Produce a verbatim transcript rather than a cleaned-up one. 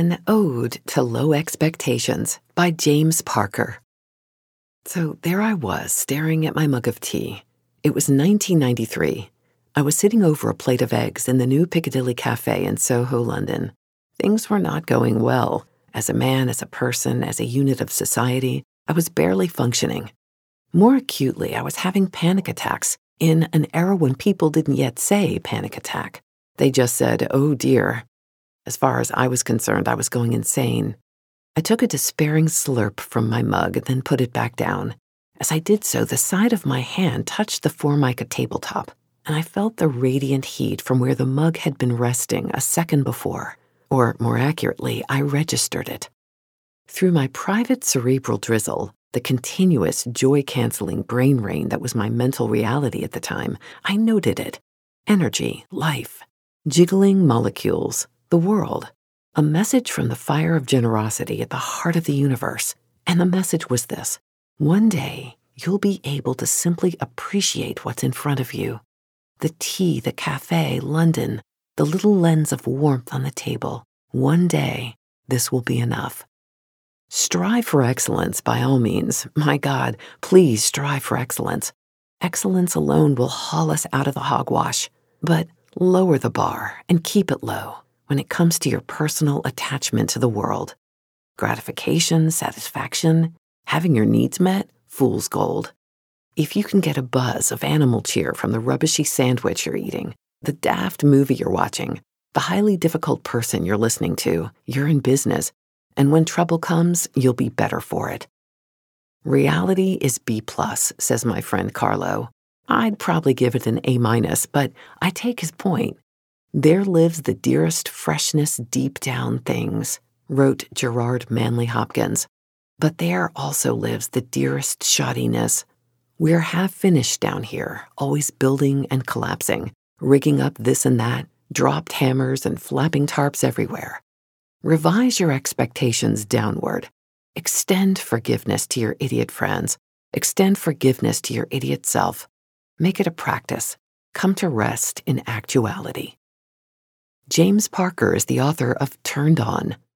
An Ode to Low Expectations by James Parker. So there I was, staring at my mug of tea. It was nineteen ninety-three. I was sitting over a plate of eggs in the new Piccadilly Cafe in Soho, London. Things were not going well. As a man, as a person, as a unit of society, I was barely functioning. More acutely, I was having panic attacks in an era when people didn't yet say panic attack. They just said, oh dear. As far as I was concerned, I was going insane. I took a despairing slurp from my mug and then put it back down. As I did so, the side of my hand touched the Formica tabletop, and I felt the radiant heat from where the mug had been resting a second before. Or, more accurately, I registered it. Through my private cerebral drizzle, the continuous joy-canceling brain rain that was my mental reality at the time, I noted it. Energy, life, jiggling molecules, the world. A message from the fire of generosity at the heart of the universe. And the message was this: one day, you'll be able to simply appreciate what's in front of you. The tea, the cafe, London, the little lens of warmth on the table. One day, this will be enough. Strive for excellence, by all means. My God, please strive for excellence. Excellence alone will haul us out of the hogwash. But lower the bar and keep it low when it comes to your personal attachment to the world. Gratification, satisfaction, having your needs met, fool's gold. If you can get a buzz of animal cheer from the rubbishy sandwich you're eating, the daft movie you're watching, the highly difficult person you're listening to, you're in business, and when trouble comes, you'll be better for it. Reality is B plus, says my friend Carlo. I'd probably give it an A minus, but I take his point. There lives the dearest freshness deep down things, wrote Gerard Manley Hopkins. But there also lives the dearest shoddiness. We're half finished down here, always building and collapsing, rigging up this and that, dropped hammers and flapping tarps everywhere. Revise your expectations downward. Extend forgiveness to your idiot friends. Extend forgiveness to your idiot self. Make it a practice. Come to rest in actuality. James Parker is the author of Turned On,